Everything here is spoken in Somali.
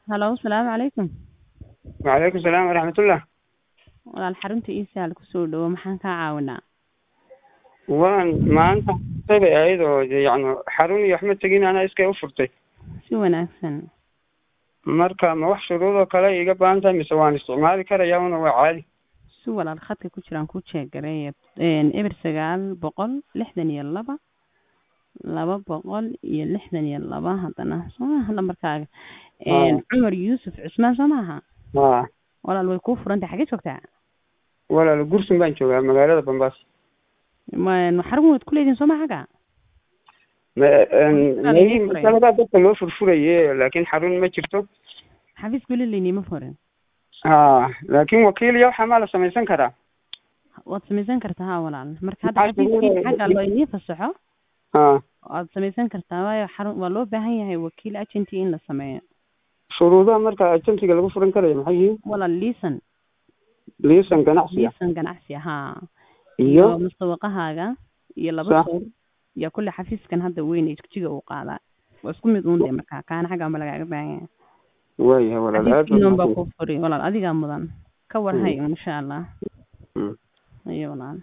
هلو السلام عليكم. وعليكم السلام ورحمة الله. walaal xarunta iisaal kusoo dhawo maxaan kaa caawinaa? waan maanta sabay ahayd oo yacni xarun iyo waxma tegin anaa iskay u furtay. si wanaagsan. marka ma wax shuruudoo kale iga baahan tahay mise waan isticmaali karayaa una waa caadi? si walaal khadka ku jiraan ku jeegareeya eber 962 262 haddana soo lambarkaaga cumar yuusuf cusmaan soo maaha? haa walaal way kuu furantay xagee joogtaa? walaal gursun baan joogaa magaalada Bambaas. xarun waad ku leediin soo ma xaga? masalada dadka loo furfuraye laakiin xarun ma jirto. xafiis weli laynima furin. laakiin wakiil iyo waxa ma la samaysan karaa? waad samaysan kartaa haa walaal marka hadda xafiiskii xagga loo inii fasaxo waad samaysan kartaa waayo xarun waa loo baahan yahay wakiil agenti in la sameeyo. shuruudaha marka agentiga lagu furan karayo maxay yihiin? walaal liisan ganacsi haa iyo mustawaqahaaga iyo laba sawir iyo kulli xafiiskan hadda weyn ee jiga uu qaadaa waa isku mid uun marka kaan xagga ma lagaaga baahan yahay. way walaal aad baa ku furi walaal adiga mudan ka warhay insha Allah. ayo walaal